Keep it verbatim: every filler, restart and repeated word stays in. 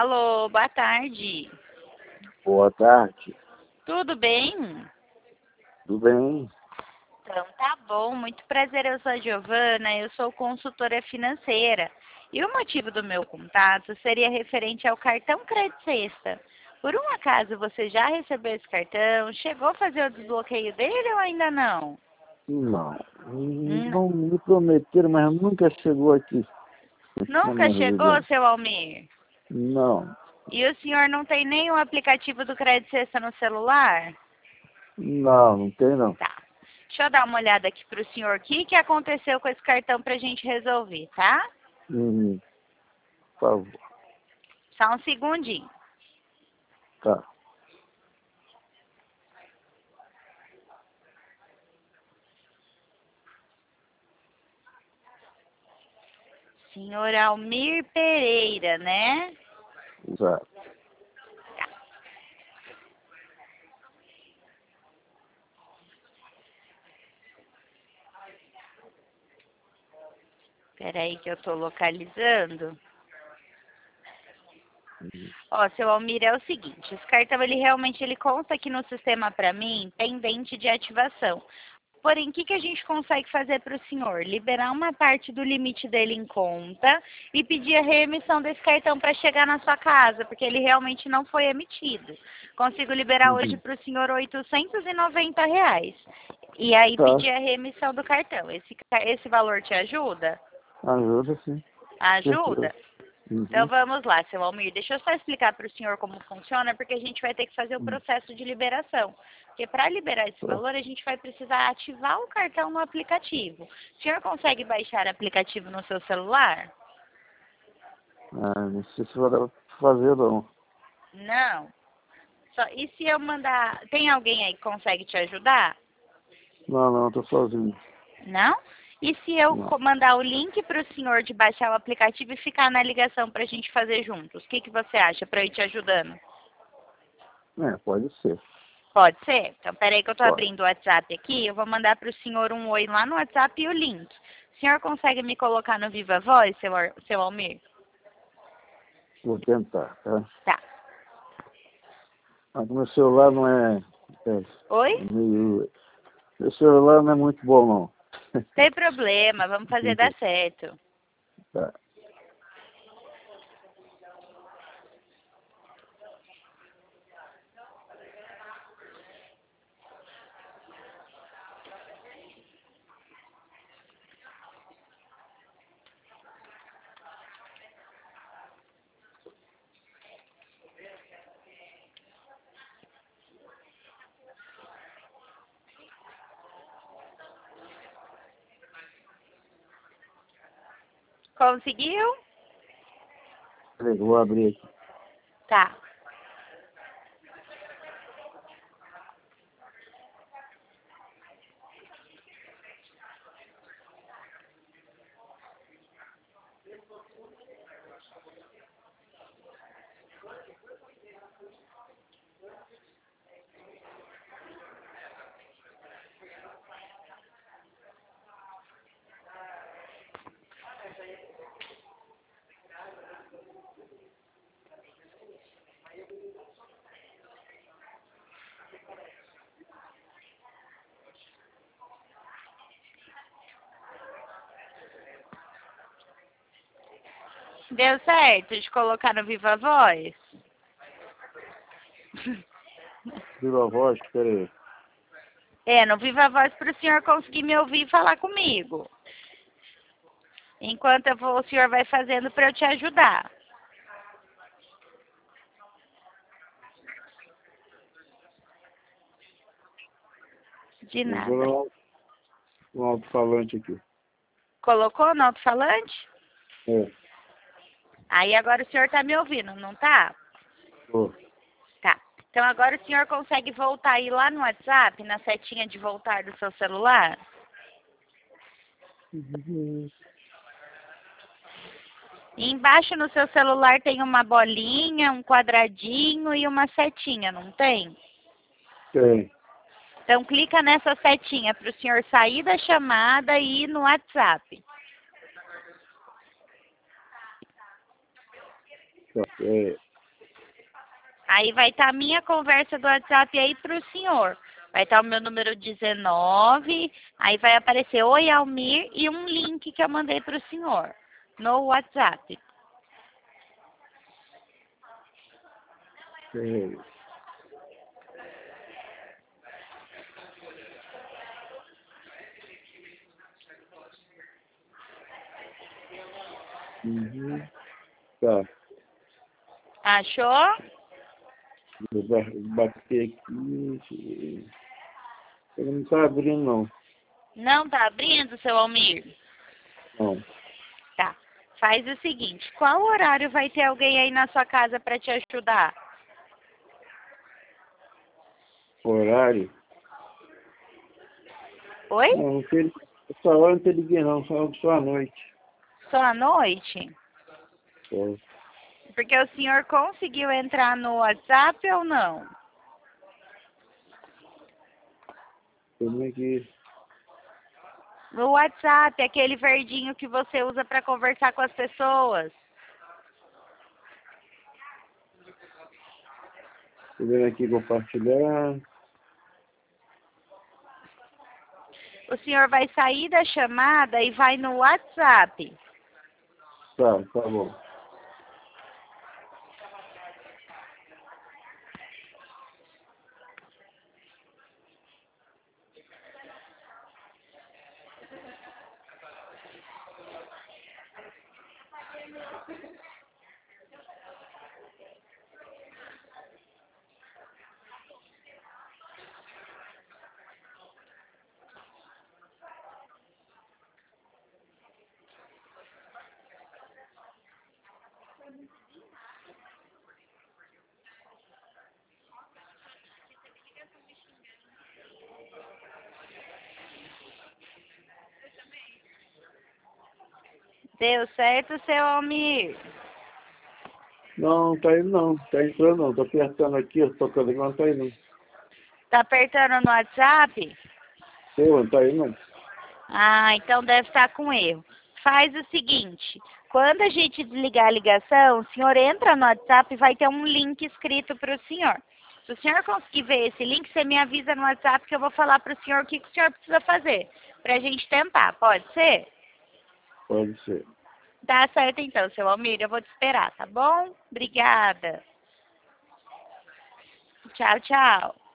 Alô, boa tarde. Boa tarde. Tudo bem? Tudo bem? Então tá bom, muito prazer, eu sou a Giovana, eu sou consultora financeira. E o motivo do meu contato seria referente ao cartão Crédito Sexta. Por um acaso você já recebeu esse cartão? Chegou a fazer o desbloqueio dele ou ainda não? Não. Hum, Não me prometeram, mas nunca chegou aqui. Na Nunca minha chegou, residência. seu Almir? Não. E o senhor não tem nenhum aplicativo do Crédito Sexta no celular? Não, não tem não. Tá. Deixa eu dar uma olhada aqui para o senhor. O que, que aconteceu com esse cartão para a gente resolver, tá? Uhum. Por favor. Só um segundinho. Tá. Senhor Almir Pereira, né? Exato. Espera aí que eu estou localizando. Uhum. Ó, seu Almir, é o seguinte, esse cartão, ele realmente, ele consta aqui no sistema para mim, pendente de ativação. Porém, o que, que a gente consegue fazer para o senhor? Liberar uma parte do limite dele em conta e pedir a reemissão desse cartão para chegar na sua casa, porque ele realmente não foi emitido. Consigo liberar hoje Uhum. para o senhor oitocentos e noventa reais. E aí Tá. pedir a reemissão do cartão. Esse, ca- esse valor te ajuda? Ajuda sim. Ajuda? Certeza. Então Uhum. vamos lá, seu Almir. Deixa eu só explicar para o senhor como funciona, porque a gente vai ter que fazer o Uhum. processo de liberação. Porque para liberar esse Tá. valor, a gente vai precisar ativar o cartão no aplicativo. O senhor consegue baixar o aplicativo no seu celular? Ah, não sei se vai dar pra fazer não. Não. Só, e se eu mandar... Tem alguém aí que consegue te ajudar? Não, não, tô sozinho. Não? E se eu Não. co- mandar o link para o senhor de baixar o aplicativo e ficar na ligação para a gente fazer juntos? O que, que você acha para eu ir te ajudando? É, pode ser. Pode ser? Então, peraí que eu estou Pode. abrindo o WhatsApp aqui. Eu vou mandar para o senhor um oi lá no WhatsApp e o link. O senhor consegue me colocar no Viva Voz, seu, Ar- seu Almir? Vou tentar, tá? Tá. Mas meu celular não é, é Oi? meio... Meu celular não é muito bom não. Sem problema, vamos fazer dar certo. Tá. Conseguiu? Peraí, vou abrir aqui. Tá. Deu certo de colocar no Viva Voz? Viva a voz, peraí. É, no Viva Voz para o senhor conseguir me ouvir e falar comigo. Enquanto eu vou, o senhor vai fazendo para eu te ajudar. De Eu nada. vou no alto-falante aqui. Colocou no alto-falante? É, Aí agora o senhor está me ouvindo, não tá? tô. Tá. Então agora o senhor consegue voltar aí lá no WhatsApp, na setinha de voltar do seu celular? Uhum. E embaixo no seu celular tem uma bolinha, um quadradinho e uma setinha, não tem? Tem. Então clica nessa setinha para o senhor sair da chamada e ir no WhatsApp. Tá, é. Aí vai estar a minha conversa do WhatsApp aí para o senhor. Vai estar o meu número dezenove, aí vai aparecer Oi Almir e um link que eu mandei para o senhor no WhatsApp. Sei. Uhum. Tá. Achou? Vou ba- bater aqui. Ele não tá abrindo, não. Não tá abrindo, seu Almir? Não. Tá. Faz o seguinte, qual horário vai ter alguém aí na sua casa para te ajudar? Horário? Oi? Não, não tem. Essa hora não tem ninguém, não. Só, só à noite. Só à noite? Só. Porque o senhor conseguiu entrar no WhatsApp ou não? Como é que. No WhatsApp, aquele verdinho que você usa para conversar com as pessoas. Tô vendo aqui compartilhar. O senhor vai sair da chamada e vai no WhatsApp. Tá, tá bom. Deu certo, seu Almir? Não, não tá indo, não. Tá entrando, não. Tô apertando aqui, eu tô tocando aqui, mas não tá indo, não. Tá apertando no WhatsApp? Pô, não tá indo, não. Ah, então deve estar com erro. Faz o seguinte, quando a gente desligar a ligação, o senhor entra no WhatsApp e vai ter um link escrito para o senhor. Se o senhor conseguir ver esse link, você me avisa no WhatsApp que eu vou falar para o senhor o que, que o senhor precisa fazer. Para a gente tentar, pode ser? Pode ser. Tá certo então, seu Almir, eu vou te esperar, tá bom? Obrigada. Tchau, tchau.